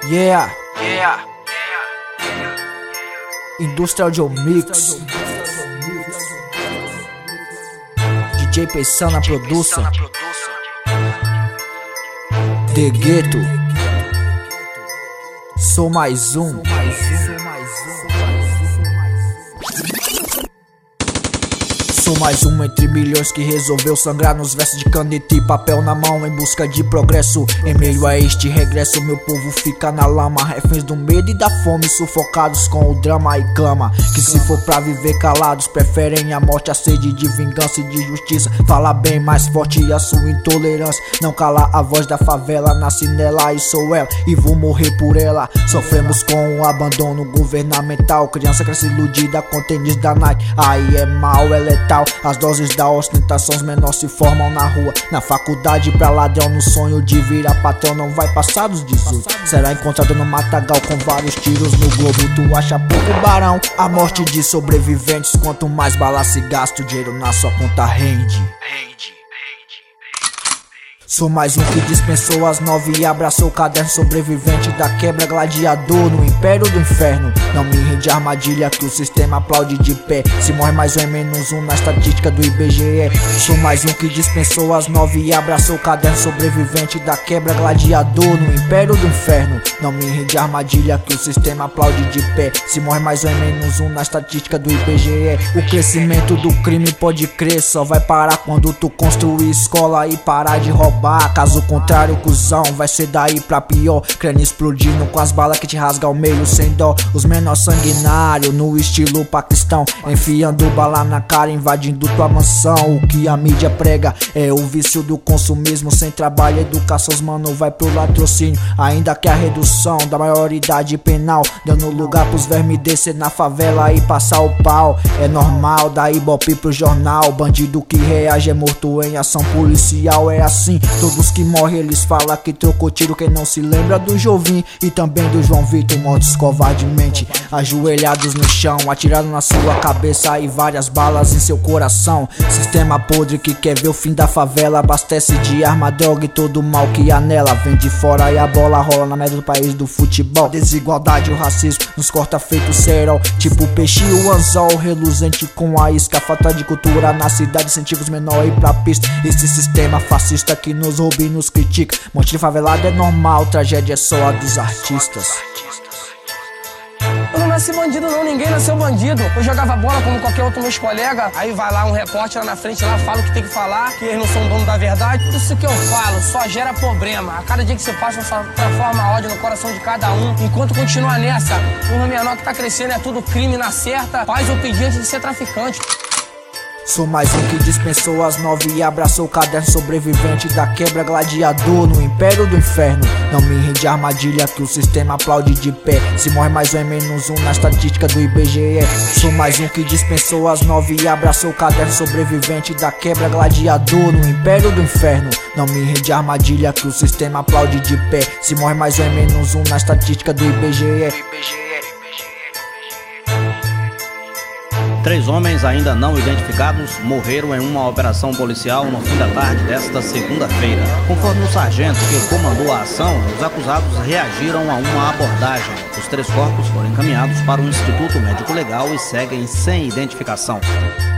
Yeah, yeah. Industrial Joe Mix. DJ Peixão na produção. The Ghetto. Sou mais um. Sou mais um entre milhões que resolveu sangrar nos versos de caneta e papel na mão em busca de progresso. Em meio a este regresso, meu povo fica na lama, reféns do medo e da fome, sufocados com o drama e clama que se for pra viver calados, preferem a morte, a sede de vingança e de justiça. Fala bem mais forte a sua intolerância, não calar a voz da favela. Nasci nela e sou ela e vou morrer por ela. Sofremos com o abandono governamental, criança cresce iludida com tênis da Nike. Aí é mal, é letal. As doses da ostentação, os menores se formam na rua, na faculdade pra ladrão, no sonho de virar patrão. Não vai passar dos 18, será encontrado no matagal com vários tiros no globo. Tu acha pouco barão? A morte de sobreviventes, quanto mais bala se gasta, o dinheiro na sua conta rende. Sou mais um que dispensou as 9 e abraçou o caderno, sobrevivente da quebra, gladiador no império do inferno. Não me rende a armadilha que o sistema aplaude de pé. Se morre mais um é menos um na estatística do IBGE. Sou mais um que dispensou as 9 e abraçou o caderno, sobrevivente da quebra, gladiador no império do inferno. Não me rende a armadilha que o sistema aplaude de pé. Se morre mais um é menos um na estatística do IBGE. O crescimento do crime, pode crer, só vai parar quando tu construir escola e parar de roubar. Caso contrário, cuzão, vai ser daí pra pior. Crânio explodindo com as balas que te rasga ao meio sem dó. Os menores sanguinários no estilo paquistão, enfiando bala na cara, invadindo tua mansão. O que a mídia prega é o vício do consumismo. Sem trabalho e educação, os mano vai pro latrocínio. Ainda que a redução da maioridade penal, dando lugar pros vermes descer na favela e passar o pau. É normal, daí ibope pro jornal. Bandido que reage é morto em ação policial. É assim, todos que morrem eles falam que trocou tiro. Quem não se lembra do Jovim e também do João Vitor, mortos covardemente, ajoelhados no chão, atirando na sua cabeça e várias balas em seu coração. Sistema podre que quer ver o fim da favela, abastece de arma, droga e todo o mal que há nela. Vem de fora e a bola rola na média do país do futebol. A desigualdade e o racismo nos corta feito cerol, tipo o peixe e o anzol reluzente com a isca. Falta de cultura na cidade, incentiva os menores a ir pra pista. Esse sistema fascista que nos rouba e nos critica. Monte de favelado é normal, tragédia é só a dos artistas. Eu não nasci bandido não, ninguém nasceu bandido. Eu jogava bola como qualquer outro meus colegas. Aí vai lá um repórter lá na frente, lá fala o que tem que falar, que eles não são dono da verdade. Tudo isso que eu falo só gera problema. A cada dia que você passa só transforma ódio no coração de cada um. Enquanto continua nessa, o menor que tá crescendo é tudo crime na certa. Faz o pedido antes de ser traficante. Sou mais um que dispensou as 9 e abraçou o caderno, sobrevivente da quebra, gladiador no império do inferno. Não me rende a armadilha que o sistema aplaude de pé. Se morre mais um é menos um na estatística do IBGE. Sou mais um que dispensou as 9 e abraçou o caderno, sobrevivente da quebra, gladiador no império do inferno. Não me rende a armadilha que o sistema aplaude de pé. Se morre mais um é menos um na estatística do IBGE. 3 homens ainda não identificados morreram em uma operação policial no fim da tarde desta segunda-feira. Conforme o sargento que comandou a ação, os acusados reagiram a uma abordagem. Os 3 corpos foram encaminhados para o Instituto Médico Legal e seguem sem identificação.